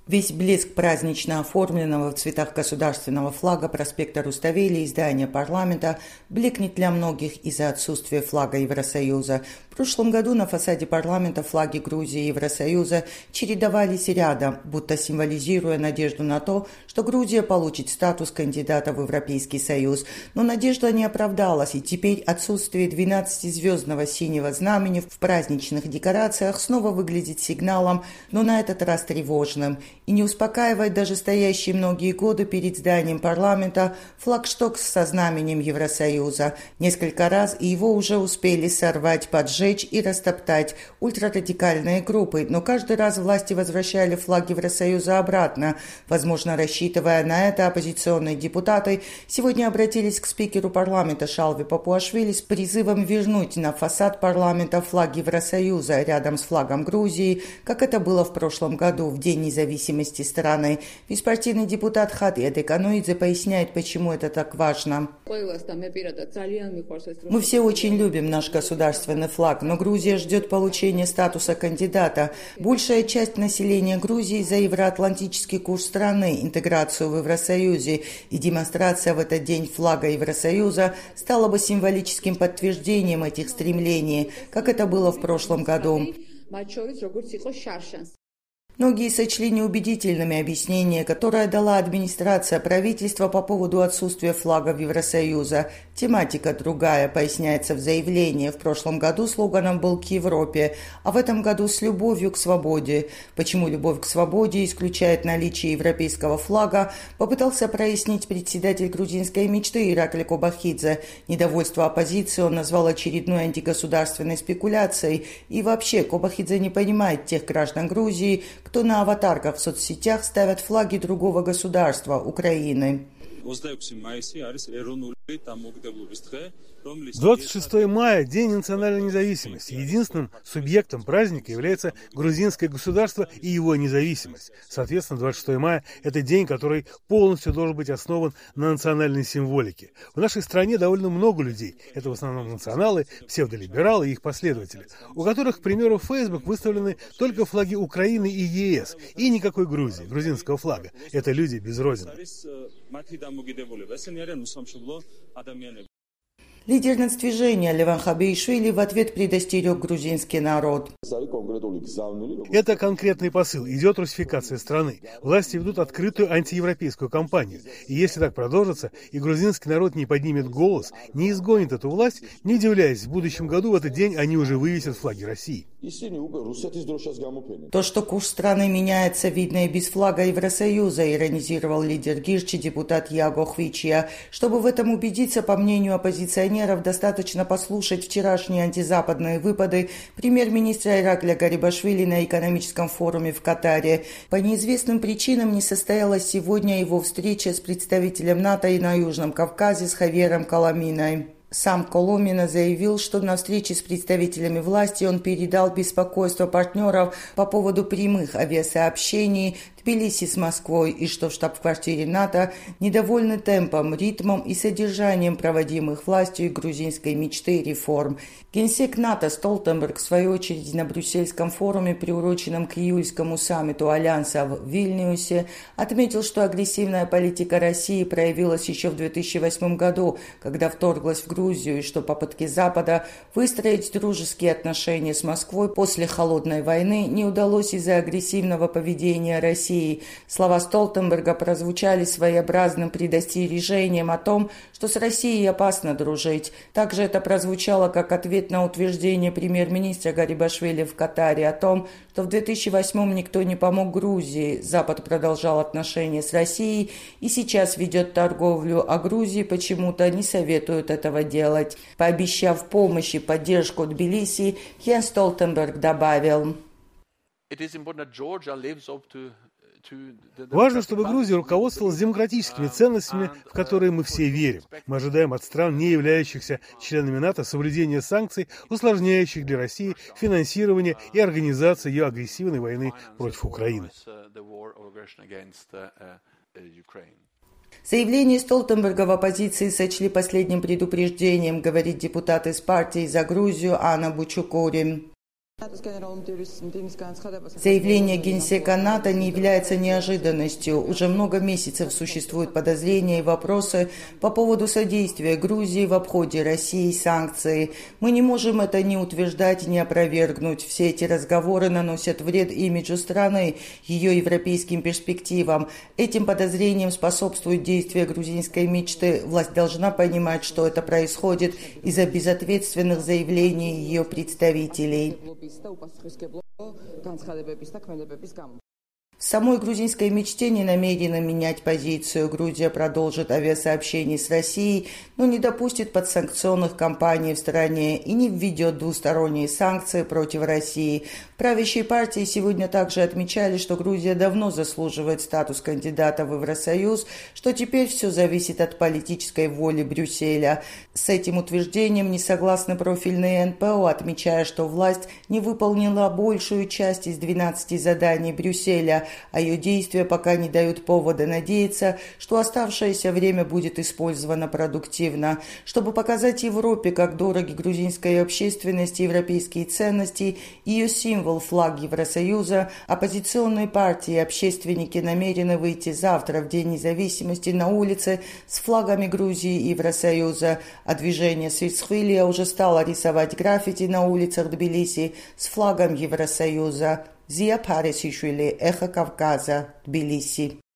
Весь блеск празднично оформленного в цветах государственного флага проспекта Руставели и здания парламента блекнет для многих из-за отсутствия флага Евросоюза. В прошлом году на фасаде парламента флаги Грузии и Евросоюза чередовались рядом, будто символизируя надежду на то, что Грузия получит статус кандидата в Европейский Союз. Но надежда не оправдалась, и теперь отсутствие 12-звездного синего знамени в праздничных декорациях снова выглядит сигналом, но на этот раз тревожным. И не успокаивает даже стоящий многие годы перед зданием парламента флагшток со знаменем Евросоюза. Несколько раз его уже успели сорвать, поджечь и растоптать ультрарадикальные группы, но каждый раз власти возвращали флаг Евросоюза обратно. Возможно, рассчитывая на это, оппозиционные депутаты сегодня обратились к спикеру парламента Шалви Папуашвили с призывом вернуть на фасад парламента флаг Евросоюза рядом с флагом Грузии, как это было в прошлом году, в День независимости страны. Беспартийный депутат Хади Адекануидзе поясняет, почему это так важно. Мы все очень любим наш государственный флаг, но Грузия ждет получения статуса кандидата. Большая часть населения Грузии за евроатлантический курс страны, интеграцию в Евросоюзе, и демонстрация в этот день флага Евросоюза стала бы символическим подтверждением этих стремлений, как это было в прошлом году. Многие сочли неубедительными объяснения, которое дала администрация правительства по поводу отсутствия флагов Евросоюза. Тематика другая, поясняется в заявлении. В прошлом году слоганом был «К Европе», а в этом году «С любовью к свободе». Почему любовь к свободе исключает наличие европейского флага, попытался прояснить председатель грузинской мечты Иракли Кобахидзе. Недовольство оппозиции он назвал очередной антигосударственной спекуляцией. И вообще, Кобахидзе не понимает тех граждан Грузии, кто на аватарках в соцсетях ставят флаги другого государства, Украины. 26 мая – День национальной независимости. Единственным субъектом праздника является грузинское государство и его независимость. Соответственно, 26 мая – это день, который полностью должен быть основан на национальной символике. В нашей стране довольно много людей. Это в основном националы, псевдолибералы и их последователи, у которых, к примеру, в Facebook выставлены только флаги Украины и ЕС, и никакой Грузии, грузинского флага. Это люди без родины. Лидер нацдвижения Леван Хабеишвили в ответ предостерег грузинский народ. Это конкретный посыл. Идет русификация страны. Власти ведут открытую антиевропейскую кампанию. И если так продолжится, и грузинский народ не поднимет голос, не изгонит эту власть, не удивляясь, в будущем году в этот день они уже вывесят флаги России. То, что курс страны меняется, видно и без флага Евросоюза, иронизировал лидер Гирчи, депутат Яго Хвичия. Чтобы в этом убедиться, по мнению оппозиционеров, достаточно послушать вчерашние антизападные выпады премьер-министра Иракля Гарибашвили на экономическом форуме в Катаре. По неизвестным причинам не состоялась сегодня его встреча с представителем НАТО и на Южном Кавказе с Хавьером Коломиной. Сам Коломина заявил, что на встрече с представителями власти он передал беспокойство партнеров по поводу прямых авиасообщений Тбилиси с Москвой и что в штаб-квартире НАТО недовольны темпом, ритмом и содержанием проводимых властью грузинской мечты и реформ. Генсек НАТО Столтенберг, в свою очередь, на брюссельском форуме, приуроченном к июльскому саммиту Альянса в Вильнюсе, отметил, что агрессивная политика России проявилась еще в 2008 году, когда вторглась в Грузию, и что попытки Запада выстроить дружеские отношения с Москвой после холодной войны не удалось из-за агрессивного поведения России. Слова Столтенберга прозвучали своеобразным предостережением о том, что с Россией опасно дружить. Также это прозвучало как ответ на утверждение премьер-министра Гарибашвили в Катаре о том, что в 2008-м никто не помог Грузии. Запад продолжал отношения с Россией и сейчас ведет торговлю, а Грузии почему-то не советуют этого делать. Пообещав помощь и поддержку Тбилиси, Йенс Столтенберг добавил: Важно, чтобы Грузия руководствовалась демократическими ценностями, в которые мы все верим. Мы ожидаем от стран, не являющихся членами НАТО, соблюдения санкций, усложняющих для России финансирование и организацию ее агрессивной войны против Украины. Заявление Столтенберга в оппозиции сочли последним предупреждением, говорит депутат из партии «За Грузию» Анна Бучукури. Заявление генсека НАТО не является неожиданностью. Уже много месяцев существуют подозрения и вопросы по поводу содействия Грузии в обходе России санкций. Мы не можем это ни утверждать, ни опровергнуть. Все эти разговоры наносят вред имиджу страны, ее европейским перспективам. Этим подозрениям способствует действие грузинской мечты. Власть должна понимать, что это происходит из-за безответственных заявлений ее представителей. В самой грузинской мечте не намерена менять позицию. Грузия продолжит авиасообщение с Россией, но не допустит подсанкционных кампаний в стране и не введет двусторонние санкции против России. Правящие партии сегодня также отмечали, что Грузия давно заслуживает статус кандидата в Евросоюз, что теперь все зависит от политической воли Брюсселя. С этим утверждением не согласны профильные НПО, отмечая, что власть не выполнила большую часть из 12 заданий Брюсселя, а ее действия пока не дают повода надеяться, что оставшееся время будет использовано продуктивно. Чтобы показать Европе, как дороги грузинской общественности европейские ценности, ее символ флаг Евросоюза, оппозиционные партии и общественники намерены выйти завтра, в День независимости, на улицы с флагами Грузии и Евросоюза, а движение Свицхвилия уже стало рисовать граффити на улицах Тбилиси с флагом Евросоюза. Зия Парисишвили, Эхо Кавказа, Тбилиси.